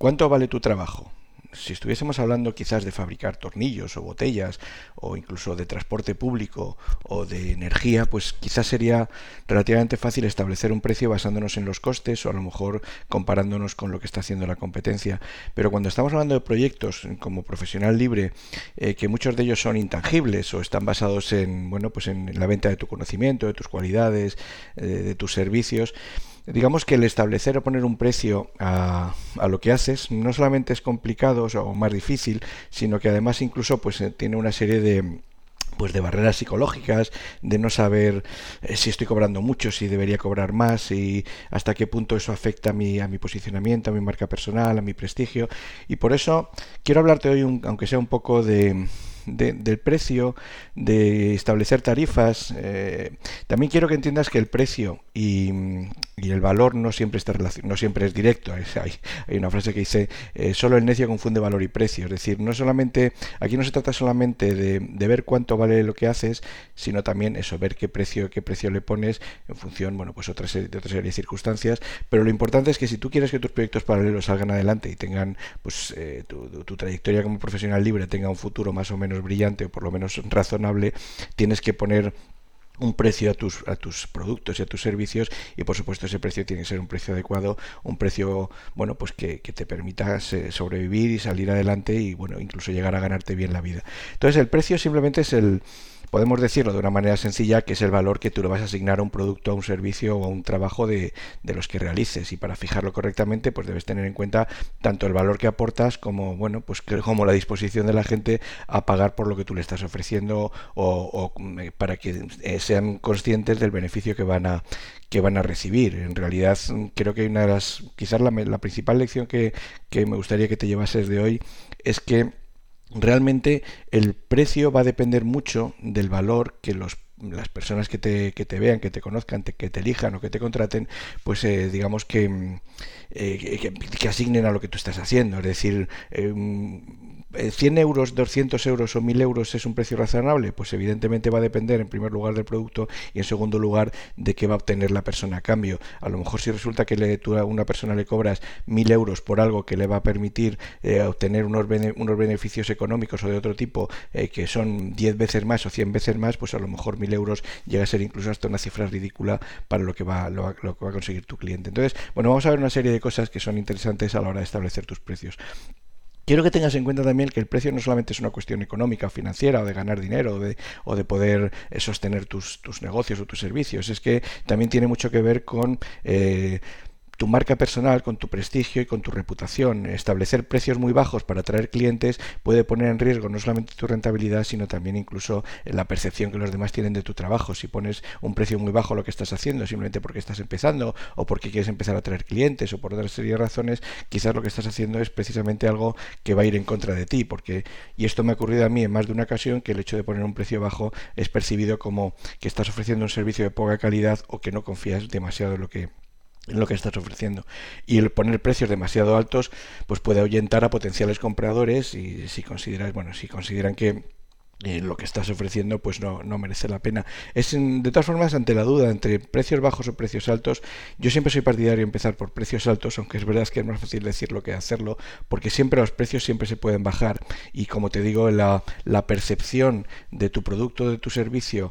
¿Cuánto vale tu trabajo? Si estuviésemos hablando quizás de fabricar tornillos o botellas o incluso de transporte público o de energía, pues quizás sería relativamente fácil establecer un precio basándonos en los costes o a lo mejor comparándonos con lo que está haciendo la competencia. Pero cuando estamos hablando de proyectos como profesional libre, que muchos de ellos son intangibles o están basados en, bueno, pues en la venta de tu conocimiento, de tus cualidades, de tus servicios, digamos que el establecer o poner un precio a lo que haces no solamente es complicado o más difícil, sino que además incluso pues tiene una serie de barreras psicológicas, de no saber si estoy cobrando mucho, si debería cobrar más y hasta qué punto eso afecta a mi posicionamiento, a mi marca personal, a mi prestigio. Y por eso quiero hablarte hoy, aunque sea un poco del precio, de establecer tarifas. También quiero que entiendas que el precio y el valor no siempre no siempre es directo. Hay una frase que dice, solo el necio confunde valor y precio. Es decir, aquí no se trata solamente de ver cuánto vale lo que haces, sino también eso, ver qué precio le pones en función, bueno, pues otra serie de circunstancias. Pero lo importante es que si tú quieres que tus proyectos paralelos salgan adelante y tengan, pues, tu trayectoria como profesional libre tenga un futuro más o menos brillante o por lo menos razonable, tienes que poner un precio a tus productos y a tus servicios, y por supuesto ese precio tiene que ser un precio adecuado, un precio, bueno, pues que te permita sobrevivir y salir adelante y, bueno, incluso llegar a ganarte bien la vida. Entonces el precio simplemente podemos decirlo de una manera sencilla, que es el valor que tú le vas a asignar a un producto, a un servicio o a un trabajo de los que realices. Y para fijarlo correctamente, pues debes tener en cuenta tanto el valor que aportas como, bueno, pues como la disposición de la gente a pagar por lo que tú le estás ofreciendo o para que sean conscientes del beneficio que van a recibir. En realidad, creo que quizás la principal lección que me gustaría que te llevases de hoy es que realmente el precio va a depender mucho del valor que las personas que te vean, que te conozcan, que te elijan o que te contraten, pues digamos que asignen a lo que tú estás haciendo. Es decir, 100 euros, 200 euros o 1000 euros es un precio razonable. Pues evidentemente va a depender en primer lugar del producto y en segundo lugar de qué va a obtener la persona a cambio. A lo mejor si resulta que tú a una persona le cobras 1000 euros por algo que le va a permitir obtener unos beneficios económicos o de otro tipo que son 10 veces más o 100 veces más, pues a lo mejor 1000 euros llega a ser incluso hasta una cifra ridícula para lo que va a conseguir tu cliente. Entonces, bueno, vamos a ver una serie de cosas que son interesantes a la hora de establecer tus precios. Quiero que tengas en cuenta también que el precio no solamente es una cuestión económica o financiera o de ganar dinero o de poder sostener tus negocios o tus servicios. Es que también tiene mucho que ver con tu marca personal, con tu prestigio y con tu reputación. Establecer precios muy bajos para atraer clientes puede poner en riesgo no solamente tu rentabilidad, sino también incluso la percepción que los demás tienen de tu trabajo. Si pones un precio muy bajo a lo que estás haciendo simplemente porque estás empezando o porque quieres empezar a atraer clientes o por otra serie de razones, quizás lo que estás haciendo es precisamente algo que va a ir en contra de ti, y esto me ha ocurrido a mí en más de una ocasión, que el hecho de poner un precio bajo es percibido como que estás ofreciendo un servicio de poca calidad o que no confías demasiado en lo que estás ofreciendo. Y el poner precios demasiado altos pues puede ahuyentar a potenciales compradores, y si consideran que lo que estás ofreciendo pues no merece la pena. De todas formas, ante la duda entre precios bajos o precios altos, yo siempre soy partidario de empezar por precios altos, aunque es verdad que es más fácil decirlo que hacerlo, porque siempre los precios siempre se pueden bajar, y como te digo, la percepción de tu producto, de tu servicio,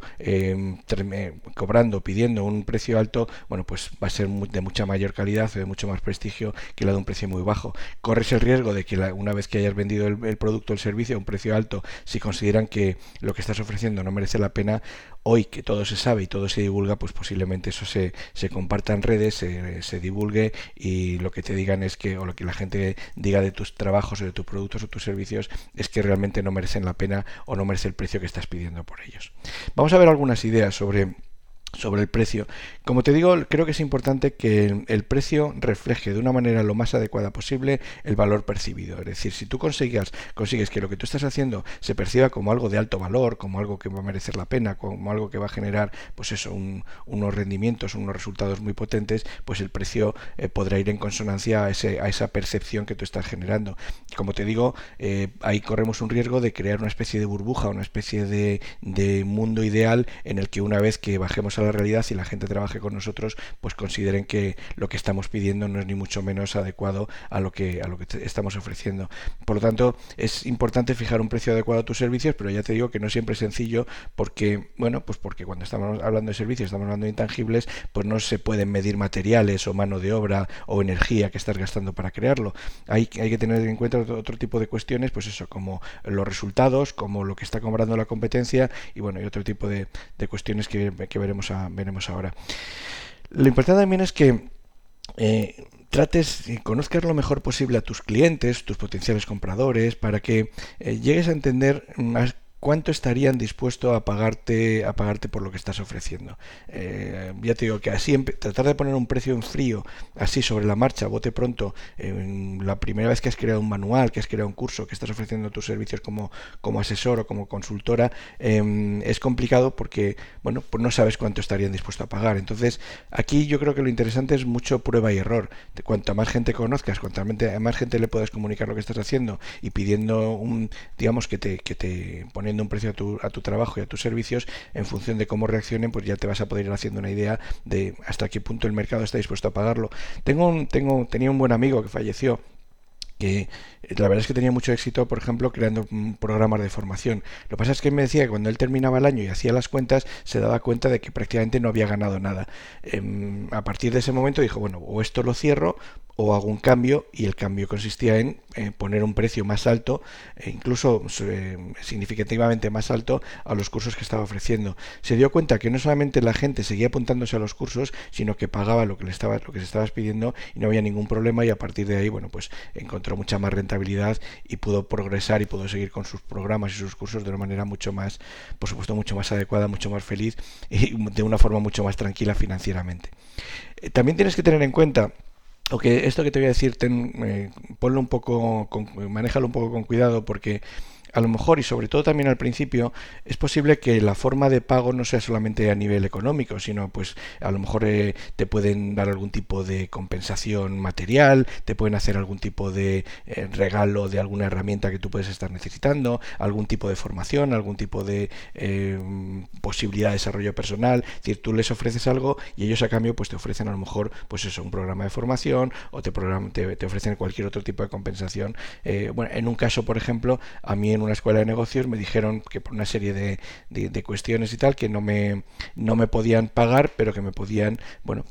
pidiendo un precio alto, bueno, pues va a ser de mucha mayor calidad o de mucho más prestigio que la de un precio muy bajo. Corres el riesgo de que una vez que hayas vendido el producto o el servicio a un precio alto, si consideran que lo que estás ofreciendo no merece la pena, hoy que todo se sabe y todo se divulga, pues posiblemente eso se comparta en redes, se divulgue, y lo que te digan es o lo que la gente diga de tus trabajos o de tus productos o tus servicios es que realmente no merecen la pena o no merece el precio que estás pidiendo por ellos. Vamos a ver algunas ideas sobre el precio. Como te digo, creo que es importante que el precio refleje de una manera lo más adecuada posible el valor percibido. Es decir, si tú consigues que lo que tú estás haciendo se perciba como algo de alto valor, como algo que va a merecer la pena, como algo que va a generar, pues eso, unos rendimientos, unos resultados muy potentes, pues el precio podrá ir en consonancia a esa percepción que tú estás generando. Como te digo, ahí corremos un riesgo de crear una especie de burbuja, una especie de mundo ideal en el que una vez que bajemos a la realidad y la gente trabaje con nosotros, pues consideren que lo que estamos pidiendo no es ni mucho menos adecuado a lo que estamos ofreciendo. Por lo tanto, es importante fijar un precio adecuado a tus servicios, pero ya te digo que no siempre es sencillo porque, bueno, pues porque cuando estamos hablando de servicios, estamos hablando de intangibles, pues no se pueden medir materiales o mano de obra o energía que estás gastando para crearlo. Hay que tener en cuenta otro tipo de cuestiones, pues eso, como los resultados, como lo que está cobrando la competencia y bueno, y otro tipo de cuestiones que veremos ahora. Lo importante también es que trates y conozcas lo mejor posible a tus clientes, tus potenciales compradores, para que llegues a entender más cuánto estarían dispuestos a pagarte por lo que estás ofreciendo. Ya te digo que así tratar de poner un precio en frío, así sobre la marcha, bote pronto, la primera vez que has creado un manual, que has creado un curso, que estás ofreciendo tus servicios como asesor o como consultora, es complicado porque, bueno, pues no sabes cuánto estarían dispuestos a pagar. Entonces, aquí yo creo que lo interesante es mucho prueba y error. Cuanta más gente conozcas, cuanta más gente le puedas comunicar lo que estás haciendo y pidiendo digamos que te poniendo un precio a tu trabajo y a tus servicios, en función de cómo reaccionen, pues ya te vas a poder ir haciendo una idea de hasta qué punto el mercado está dispuesto a pagarlo. Tenía un buen amigo que falleció, que la verdad es que tenía mucho éxito, por ejemplo, creando programas de formación. Lo que pasa es que él me decía que cuando él terminaba el año y hacía las cuentas, se daba cuenta de que prácticamente no había ganado nada. A partir de ese momento dijo, bueno, o esto lo cierro o hago un cambio, y el cambio consistía en poner un precio más alto, incluso significativamente más alto, a los cursos que estaba ofreciendo. Se dio cuenta que no solamente la gente seguía apuntándose a los cursos, sino que pagaba lo que se estabas pidiendo y no había ningún problema, y a partir de ahí, bueno, pues encontró mucha más rentabilidad y pudo progresar y pudo seguir con sus programas y sus cursos de una manera mucho más, por supuesto, mucho más adecuada, mucho más feliz y de una forma mucho más tranquila financieramente. También tienes que tener en cuenta, aunque esto que te voy a decir, ponlo un poco, manéjalo un poco con cuidado, porque a lo mejor, y sobre todo también al principio, es posible que la forma de pago no sea solamente a nivel económico, sino pues a lo mejor te pueden dar algún tipo de compensación material, te pueden hacer algún tipo de regalo de alguna herramienta que tú puedes estar necesitando, algún tipo de formación, algún tipo de posibilidad de desarrollo personal. Es decir, tú les ofreces algo y ellos a cambio pues te ofrecen a lo mejor pues eso, un programa de formación, o te ofrecen cualquier otro tipo de compensación. Bueno, en un caso, por ejemplo, a mí en una escuela de negocios me dijeron que por una serie de cuestiones y tal, que no me podían pagar, pero que me podían, bueno,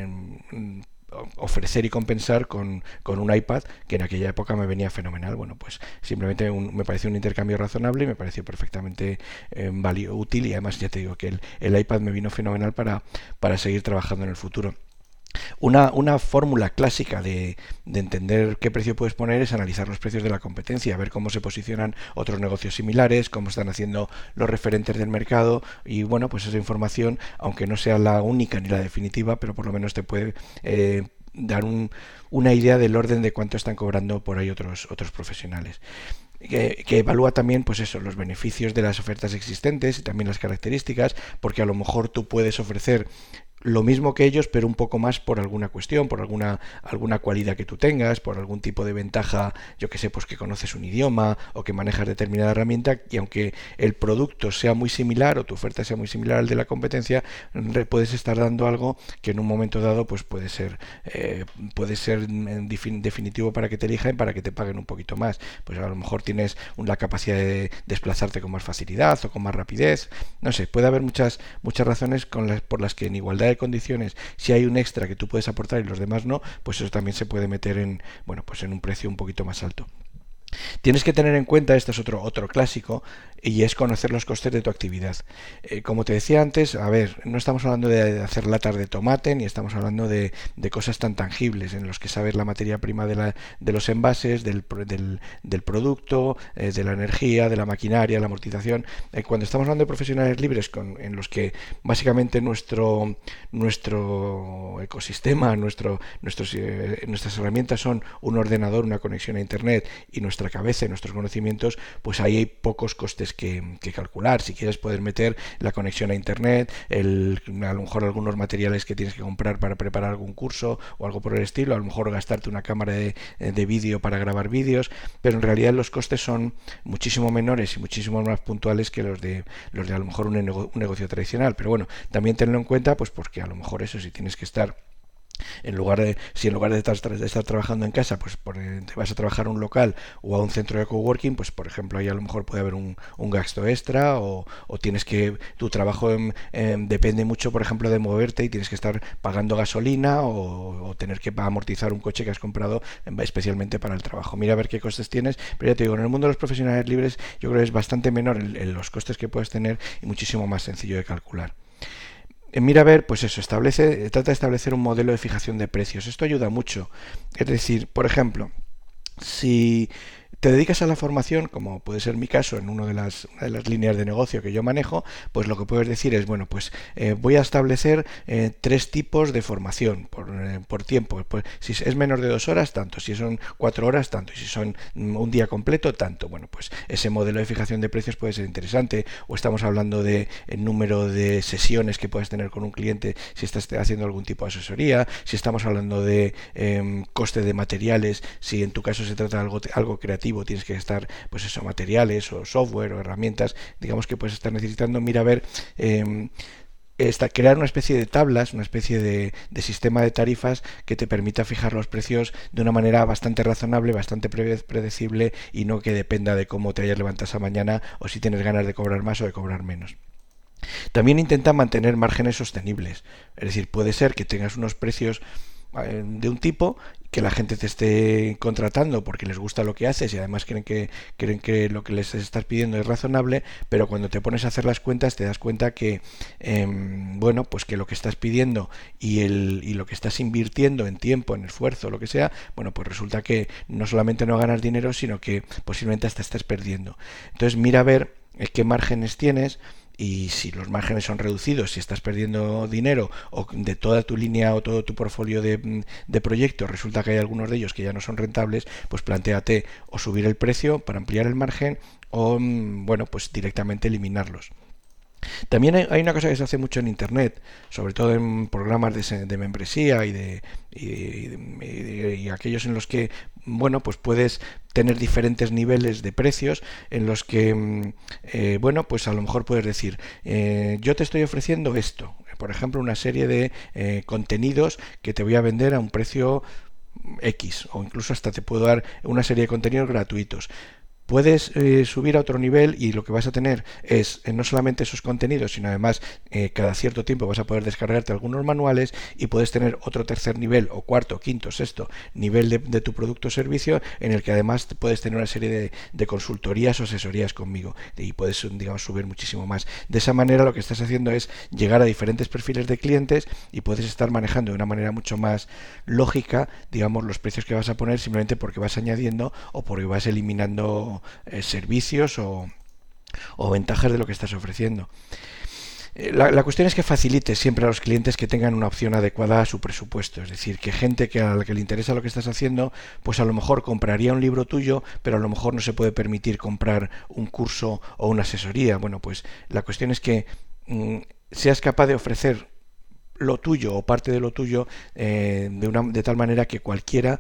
ofrecer y compensar con un iPad, que en aquella época me venía fenomenal. Bueno, pues simplemente me pareció un intercambio razonable y me pareció perfectamente útil, y además ya te digo que el iPad me vino fenomenal para seguir trabajando en el futuro. Una fórmula clásica de entender qué precio puedes poner es analizar los precios de la competencia, ver cómo se posicionan otros negocios similares, cómo están haciendo los referentes del mercado, y bueno, pues esa información, aunque no sea la única ni la definitiva, pero por lo menos te puede dar una idea del orden de cuánto están cobrando por ahí otros profesionales. Que evalúa también pues eso, los beneficios de las ofertas existentes y también las características, porque a lo mejor tú puedes ofrecer lo mismo que ellos, pero un poco más por alguna cuestión, por alguna cualidad que tú tengas, por algún tipo de ventaja, yo que sé, pues que conoces un idioma o que manejas determinada herramienta, y aunque el producto sea muy similar o tu oferta sea muy similar al de la competencia, puedes estar dando algo que en un momento dado pues puede ser definitivo para que te elijan, para que te paguen un poquito más. Pues a lo mejor tienes la capacidad de desplazarte con más facilidad o con más rapidez, no sé, puede haber muchas razones por las que en igualdad de condiciones, si hay un extra que tú puedes aportar y los demás no, pues eso también se puede meter en un precio un poquito más alto. Tienes que tener en cuenta, esto es otro clásico, y es conocer los costes de tu actividad. Como te decía antes, a ver, no estamos hablando de hacer latas de tomate, ni estamos hablando de cosas tan tangibles en los que sabes la materia prima de los envases, del producto, de la energía, de la maquinaria, la amortización. Cuando estamos hablando de profesionales libres, en los que básicamente nuestro ecosistema, nuestras herramientas son un ordenador, una conexión a internet y nuestra nuestra cabeza y nuestros conocimientos, pues ahí hay pocos costes que calcular. Si quieres poder meter la conexión a internet, a lo mejor algunos materiales que tienes que comprar para preparar algún curso o algo por el estilo, a lo mejor gastarte una cámara de vídeo para grabar vídeos, pero en realidad los costes son muchísimo menores y muchísimo más puntuales que los de a lo mejor un negocio tradicional. Pero bueno, también tenlo en cuenta, pues porque a lo mejor eso, si tienes que estar si en lugar de estar trabajando en casa, pues te vas a trabajar a un local o a un centro de coworking, pues por ejemplo ahí a lo mejor puede haber un gasto extra, o tienes que, tu trabajo depende mucho, por ejemplo, de moverte y tienes que estar pagando gasolina, o tener que amortizar un coche que has comprado especialmente para el trabajo. Mira a ver qué costes tienes, pero ya te digo, en el mundo de los profesionales libres yo creo que es bastante menor los costes que puedes tener y muchísimo más sencillo de calcular. Mira a ver, pues eso, trata de establecer un modelo de fijación de precios. Esto ayuda mucho. Es decir, por ejemplo, si te dedicas a la formación, como puede ser mi caso en una de las líneas de negocio que yo manejo, pues lo que puedes decir es, bueno, pues voy a establecer 3 tipos de formación por tiempo. Pues, si es menos de 2 horas, tanto; si son 4 horas, tanto; y si son un día completo, tanto. Bueno, pues ese modelo de fijación de precios puede ser interesante. O estamos hablando de el número de sesiones que puedes tener con un cliente si estás haciendo algún tipo de asesoría; si estamos hablando de coste de materiales, si en tu caso se trata de algo creativo, tienes que gastar, pues eso, materiales o software o herramientas, digamos, que puedes estar necesitando. Mira a ver, crear una especie de tablas, una especie de sistema de tarifas que te permita fijar los precios de una manera bastante razonable, bastante predecible, y no que dependa de cómo te hayas levantado esa mañana o si tienes ganas de cobrar más o de cobrar menos. También intenta mantener márgenes sostenibles, es decir, puede ser que tengas unos precios de un tipo, que la gente te esté contratando porque les gusta lo que haces y además creen que lo que les estás pidiendo es razonable, pero cuando te pones a hacer las cuentas te das cuenta que bueno, pues que lo que estás pidiendo y lo que estás invirtiendo en tiempo, en esfuerzo, lo que sea, bueno, pues resulta que no solamente no ganas dinero, sino que posiblemente hasta estás perdiendo. Entonces mira a ver qué márgenes tienes, y si los márgenes son reducidos, si estás perdiendo dinero, o de toda tu línea o todo tu portfolio de proyectos resulta que hay algunos de ellos que ya no son rentables, pues plantéate o subir el precio para ampliar el margen, o bueno, pues directamente eliminarlos. También hay una cosa que se hace mucho en internet, sobre todo en programas de membresía y aquellos en los que, bueno, pues puedes tener diferentes niveles de precios, en los que bueno, pues a lo mejor puedes decir, yo te estoy ofreciendo esto, por ejemplo, una serie de contenidos que te voy a vender a un precio X, o incluso hasta te puedo dar una serie de contenidos gratuitos. Puedes subir a otro nivel, y lo que vas a tener es no solamente esos contenidos, sino además cada cierto tiempo vas a poder descargarte algunos manuales, y puedes tener otro tercer nivel, o cuarto, quinto, sexto nivel de tu producto o servicio, en el que además puedes tener una serie de consultorías o asesorías conmigo, y puedes, digamos, subir muchísimo más. De esa manera lo que estás haciendo es llegar a diferentes perfiles de clientes, y puedes estar manejando de una manera mucho más lógica, digamos, los precios que vas a poner, simplemente porque vas añadiendo o porque vas eliminando servicios o ventajas de lo que estás ofreciendo. La cuestión es que facilites siempre a los clientes que tengan una opción adecuada a su presupuesto. Es decir, que gente a la que le interesa lo que estás haciendo, pues a lo mejor compraría un libro tuyo, pero a lo mejor no se puede permitir comprar un curso o una asesoría. Bueno, pues la cuestión es que seas capaz de ofrecer lo tuyo o parte de lo tuyo de tal manera que cualquiera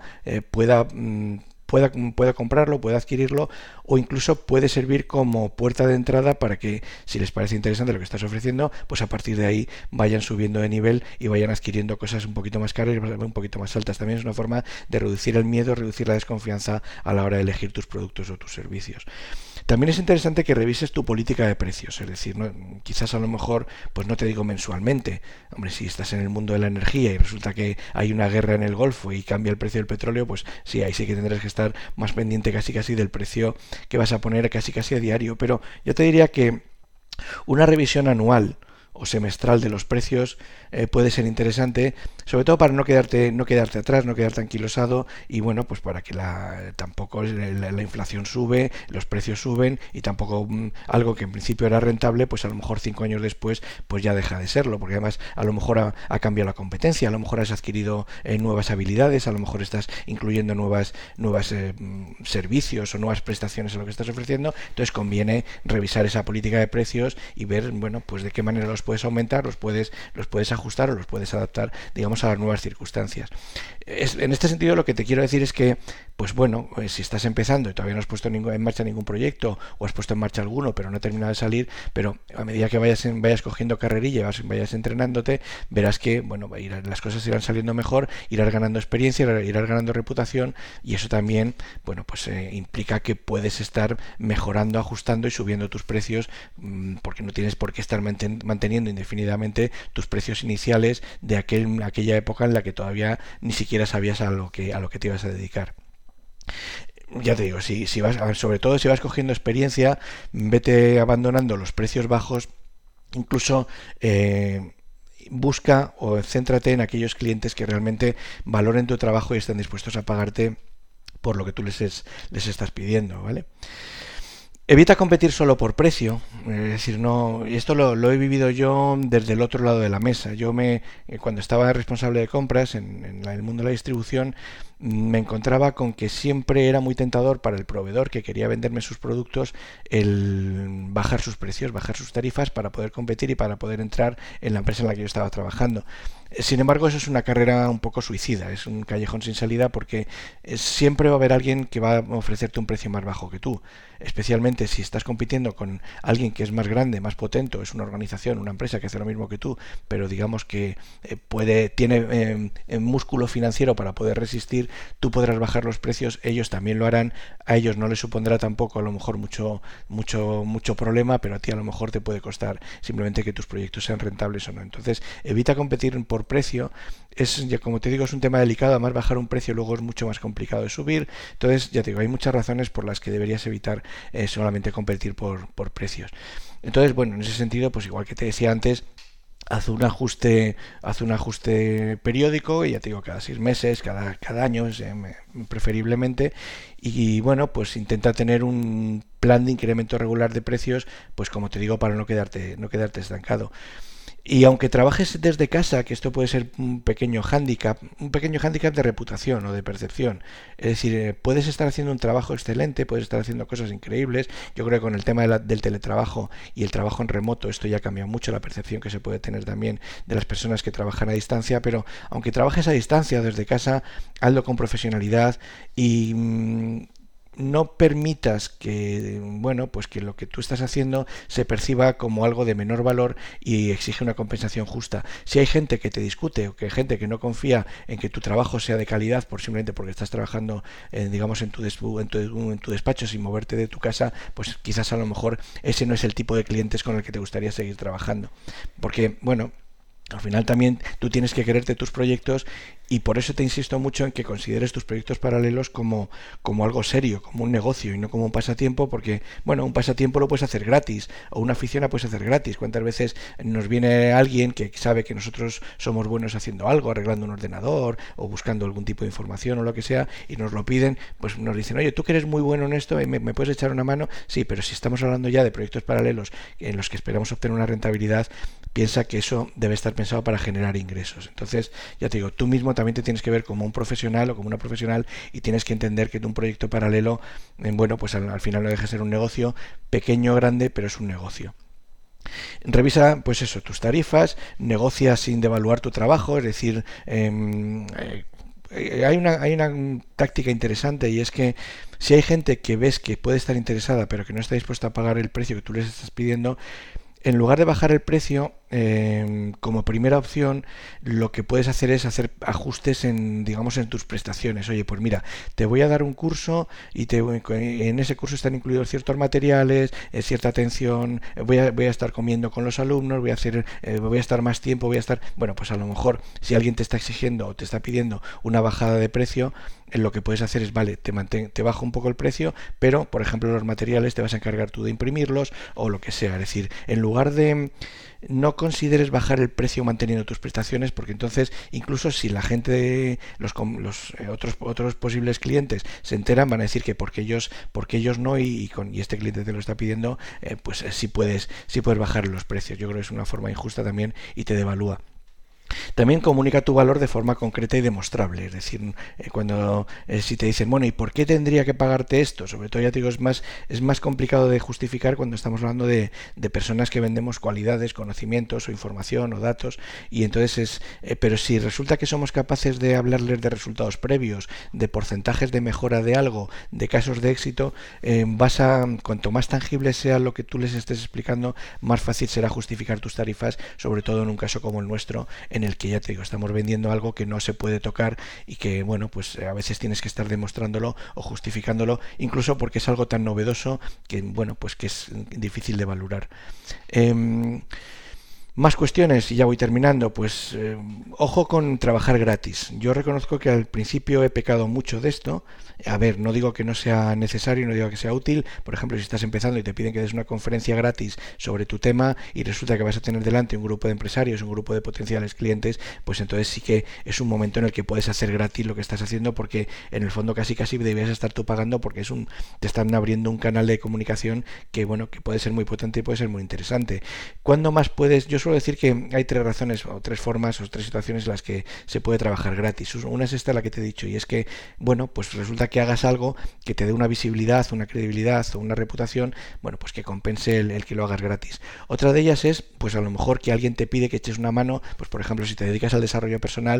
pueda comprarlo, pueda adquirirlo, o incluso puede servir como puerta de entrada para que, si les parece interesante lo que estás ofreciendo, pues a partir de ahí vayan subiendo de nivel y vayan adquiriendo cosas un poquito más caras y un poquito más altas. También es una forma de reducir el miedo, reducir la desconfianza a la hora de elegir tus productos o tus servicios. También es interesante que revises tu política de precios, es decir, quizás a lo mejor, pues no te digo mensualmente, hombre, si estás en el mundo de la energía y resulta que hay una guerra en el Golfo y cambia el precio del petróleo, pues sí, ahí sí que tendrás que estar más pendiente casi del precio que vas a poner casi a diario. Pero yo te diría que una revisión anual o semestral de los precios puede ser interesante, sobre todo para no quedarte atrás, no quedarte anquilosado, y bueno, pues para que tampoco la inflación sube, los precios suben, y tampoco algo que en principio era rentable, pues a lo mejor 5 años después pues ya deja de serlo, porque además a lo mejor ha cambiado la competencia, a lo mejor has adquirido nuevas habilidades, a lo mejor estás incluyendo nuevas servicios o nuevas prestaciones a lo que estás ofreciendo. Entonces conviene revisar esa política de precios y ver, bueno, pues de qué manera los puedes aumentar, los puedes ajustar o los puedes adaptar, digamos, a las nuevas circunstancias. En este sentido, lo que te quiero decir es que, pues bueno, si estás empezando y todavía no has puesto en marcha ningún proyecto, o has puesto en marcha alguno pero no ha terminado de salir, pero a medida que vayas cogiendo carrerilla, vayas entrenándote, verás que, bueno, las cosas irán saliendo mejor, irás ganando experiencia, irás ganando reputación, y eso también, bueno, pues implica que puedes estar mejorando, ajustando y subiendo tus precios, porque no tienes por qué estar manteniendo indefinidamente tus precios iniciales de aquella época en la que todavía ni siquiera sabías a lo que te ibas a dedicar. Ya te digo, si vas, sobre todo si vas cogiendo experiencia, vete abandonando los precios bajos, incluso busca o céntrate en aquellos clientes que realmente valoren tu trabajo y estén dispuestos a pagarte por lo que tú les estás pidiendo, ¿vale? Evita competir solo por precio, es decir, no, y esto lo he vivido yo desde el otro lado de la mesa. Cuando estaba responsable de compras en el mundo de la distribución, me encontraba con que siempre era muy tentador para el proveedor que quería venderme sus productos el bajar sus precios, bajar sus tarifas para poder competir y para poder entrar en la empresa en la que yo estaba trabajando. Sin embargo, eso es una carrera un poco suicida, es un callejón sin salida, porque siempre va a haber alguien que va a ofrecerte un precio más bajo que tú, especialmente si estás compitiendo con alguien que es más grande, más potente, es una organización, una empresa que hace lo mismo que tú, pero digamos que tiene músculo financiero para poder resistir. Tú podrás bajar los precios, ellos también lo harán, a ellos no les supondrá tampoco a lo mejor mucho problema, pero a ti a lo mejor te puede costar simplemente que tus proyectos sean rentables o no. Entonces, evita competir por precio. Ya como te digo, es un tema delicado, además bajar un precio luego es mucho más complicado de subir. Entonces, ya te digo, hay muchas razones por las que deberías evitar solamente competir por precios. Entonces, bueno, en ese sentido, pues igual que te decía antes, haz un ajuste periódico, y ya te digo, cada 6 meses, cada año, preferiblemente, y bueno, pues intenta tener un plan de incremento regular de precios, pues como te digo, para no quedarte estancado. Y aunque trabajes desde casa, que esto puede ser un pequeño hándicap de reputación o de percepción, es decir, puedes estar haciendo un trabajo excelente, puedes estar haciendo cosas increíbles. Yo creo que con el tema del teletrabajo y el trabajo en remoto, esto ya ha cambiado mucho la percepción que se puede tener también de las personas que trabajan a distancia, pero aunque trabajes a distancia desde casa, hazlo con profesionalidad y no permitas que, bueno, pues que lo que tú estás haciendo se perciba como algo de menor valor y exige una compensación justa. Si hay gente que te discute, o que hay gente que no confía en que tu trabajo sea de calidad simplemente porque estás trabajando, digamos, en tu despacho sin moverte de tu casa, pues quizás a lo mejor ese no es el tipo de clientes con el que te gustaría seguir trabajando. Porque, bueno, al final también tú tienes que quererte tus proyectos, y por eso te insisto mucho en que consideres tus proyectos paralelos como algo serio, como un negocio y no como un pasatiempo, porque, bueno, un pasatiempo lo puedes hacer gratis, o una afición la puedes hacer gratis. ¿Cuántas veces nos viene alguien que sabe que nosotros somos buenos haciendo algo, arreglando un ordenador o buscando algún tipo de información o lo que sea, y nos lo piden? Pues nos dicen, oye, tú que eres muy bueno en esto, ¿me puedes echar una mano? Sí, pero si estamos hablando ya de proyectos paralelos en los que esperamos obtener una rentabilidad, piensa que eso debe estar pensado para generar ingresos. Entonces, ya te digo, tú mismo también te tienes que ver como un profesional o como una profesional, y tienes que entender que un proyecto paralelo, bueno, pues al final no deja de ser un negocio, pequeño o grande, pero es un negocio. Revisa, pues eso, tus tarifas, negocia sin devaluar tu trabajo, es decir, hay una táctica interesante, y es que si hay gente que ves que puede estar interesada pero que no está dispuesta a pagar el precio que tú les estás pidiendo, en lugar de bajar el precio, como primera opción, lo que puedes hacer es hacer ajustes en tus prestaciones. Oye, pues mira, te voy a dar un curso, y en ese curso están incluidos ciertos materiales, cierta atención, voy a estar comiendo con los alumnos, voy a estar más tiempo, bueno, pues a lo mejor si alguien te está exigiendo o te está pidiendo una bajada de precio, lo que puedes hacer es, vale, te bajo un poco el precio, pero por ejemplo los materiales te vas a encargar tú de imprimirlos o lo que sea. Es decir, en lugar de no consideres bajar el precio manteniendo tus prestaciones, porque entonces incluso si la gente, otros posibles clientes se enteran, van a decir que porque ellos no, y este cliente te lo está pidiendo, pues sí puedes bajar los precios. Yo creo que es una forma injusta también y te devalúa. También comunica tu valor de forma concreta y demostrable. Es decir, si te dicen, bueno, ¿y por qué tendría que pagarte esto? Sobre todo, ya te digo, es más complicado de justificar cuando estamos hablando de personas que vendemos cualidades, conocimientos o información o datos. Y entonces pero si resulta que somos capaces de hablarles de resultados previos, de porcentajes de mejora de algo, de casos de éxito, cuanto más tangible sea lo que tú les estés explicando, más fácil será justificar tus tarifas, sobre todo en un caso como el nuestro, en el que, ya te digo, estamos vendiendo algo que no se puede tocar y que, bueno, pues a veces tienes que estar demostrándolo o justificándolo, incluso porque es algo tan novedoso que, bueno, pues que es difícil de valorar. Más cuestiones, y ya voy terminando. Pues ojo con trabajar gratis. Yo reconozco que al principio he pecado mucho de esto. A ver, no digo que no sea necesario, no digo que sea útil. Por ejemplo, si estás empezando y te piden que des una conferencia gratis sobre tu tema y resulta que vas a tener delante un grupo de empresarios, un grupo de potenciales clientes, pues entonces sí que es un momento en el que puedes hacer gratis lo que estás haciendo, porque en el fondo casi deberías estar tú pagando, porque te están abriendo un canal de comunicación que, bueno, que puede ser muy potente y puede ser muy interesante. ¿Cuándo más puedes? Yo suelo decir que hay tres razones o tres formas o tres situaciones en las que se puede trabajar gratis. Una es esta, la que te he dicho, y es que, bueno, pues resulta que hagas algo que te dé una visibilidad, una credibilidad o una reputación, bueno, pues que compense el que lo hagas gratis. Otra de ellas es, pues a lo mejor que alguien te pide que eches una mano, pues por ejemplo, si te dedicas al desarrollo personal,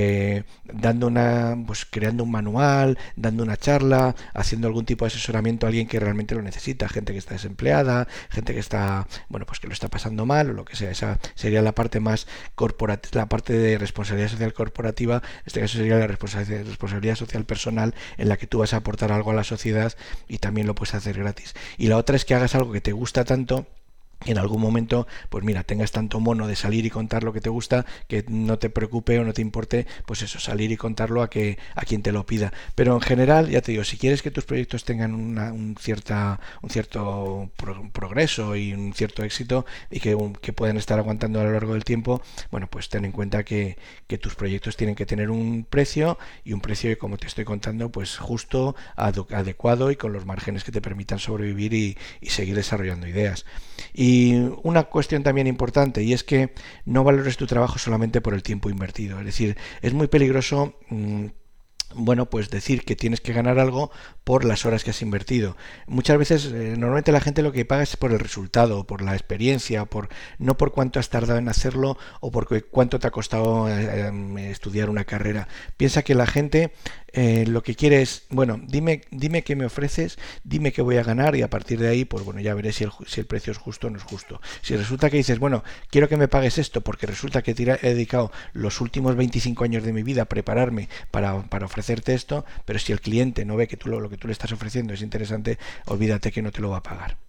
pues creando un manual, dando una charla, haciendo algún tipo de asesoramiento a alguien que realmente lo necesita, gente que está desempleada, gente que está, bueno, pues que lo está pasando mal o lo que sea. Esa sería la parte más corporativa, la parte de responsabilidad social corporativa. En este caso sería la responsabilidad social personal, en la que tú vas a aportar algo a la sociedad y también lo puedes hacer gratis. Y la otra es que hagas algo que te gusta tanto, en algún momento, pues mira, tengas tanto mono de salir y contar lo que te gusta, que no te preocupe o no te importe, pues eso, salir y contarlo a quien te lo pida. Pero en general, ya te digo, si quieres que tus proyectos tengan un cierto progreso y un cierto éxito, y que puedan estar aguantando a lo largo del tiempo, bueno, pues ten en cuenta que tus proyectos tienen que tener un precio, y un precio, como te estoy contando, pues justo, adecuado y con los márgenes que te permitan sobrevivir y seguir desarrollando ideas. Y una cuestión también importante, y es que no valores tu trabajo solamente por el tiempo invertido. Es decir, es muy peligroso bueno, pues decir que tienes que ganar algo por las horas que has invertido. Muchas veces, normalmente la gente lo que paga es por el resultado, por la experiencia, no por cuánto has tardado en hacerlo o por cuánto te ha costado estudiar una carrera. Piensa que la gente lo que quiere es, bueno, dime qué me ofreces, dime qué voy a ganar, y a partir de ahí, pues bueno, ya veré si el precio es justo o no es justo. Si resulta que dices, bueno, quiero que me pagues esto porque resulta que he dedicado los últimos 25 años de mi vida a prepararme para ofrecerte esto, pero si el cliente no ve que lo que tú le estás ofreciendo es interesante, olvídate que no te lo va a pagar.